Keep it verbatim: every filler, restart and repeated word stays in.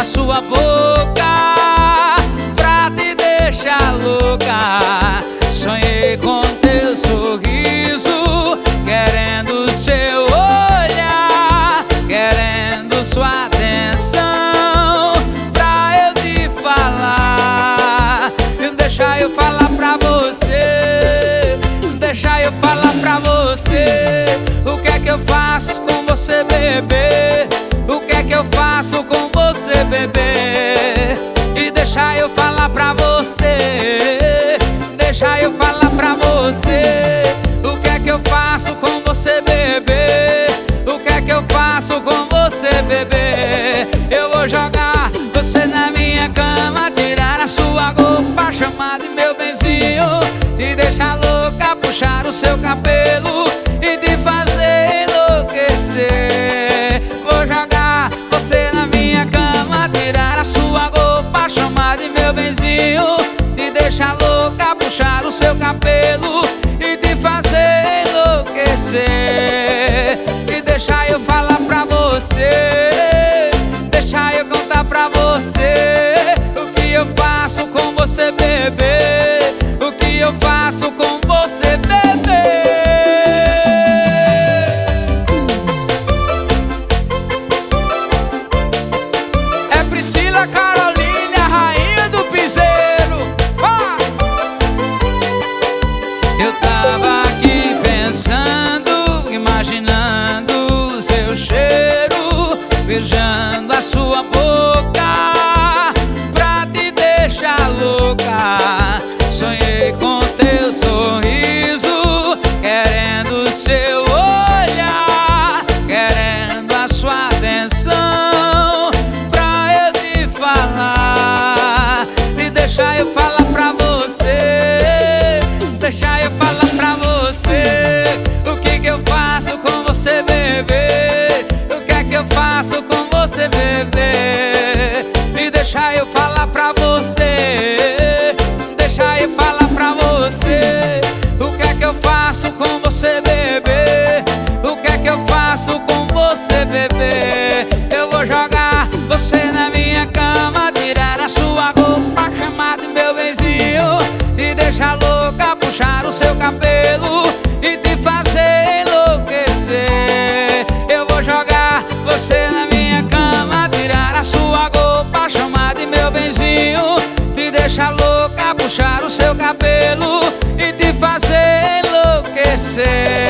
sua boca pra te deixar louca. Sonhei com teu sorriso, querendo seu olhar, querendo sua atenção pra eu te falar. Deixa eu falar pra você, deixa eu falar pra você o que é que eu faço com você, bebê. O que é que eu faço com você, bebê? E deixa eu falar pra você, deixa eu falar pra você o que é que eu faço com você, bebê. O que é que eu faço com você, bebê? Eu vou jogar você na minha cama, tirar a sua roupa, chamar de meu benzinho, te deixar louca, puxar o seu cabelo e te fazer enlouquecer. Vou jogar você na minha cama, tirar a sua roupa, chamar de meu benzinho, te deixar louca, puxar o seu cabelo e te fazer enlouquecer. E deixa eu falar pra você, deixa eu contar pra você o que eu faço com você, bebê. O que eu faço com você, bebê. É Priscila Caroline, a rainha do piseiro. Ah! Eu tava aqui pensando, imaginando o seu cheiro, beijando a sua boca pra te deixar louca. Sonhei com teu sorriso, querendo seu olhar, querendo a sua atenção pra eu te falar. E deixa eu falar pra você, deixa eu falar pra você o que que eu faço com você, bebê. O que é que eu faço com você, bebê? E deixa eu falar pra você, deixa eu falar pra você o que é que eu faço com você, bebê. O que é que eu faço com você, bebê? Eu vou jogar você na minha cama, tirar a sua roupa, chamar de meu benzinho, te deixar louca, puxar o seu cabelo e te fazer enlouquecer. Eu vou jogar você na minha cama, tirar a sua roupa, chamar de meu benzinho, te deixar louca, puxar o seu cabelo e te fazer enlouquecer.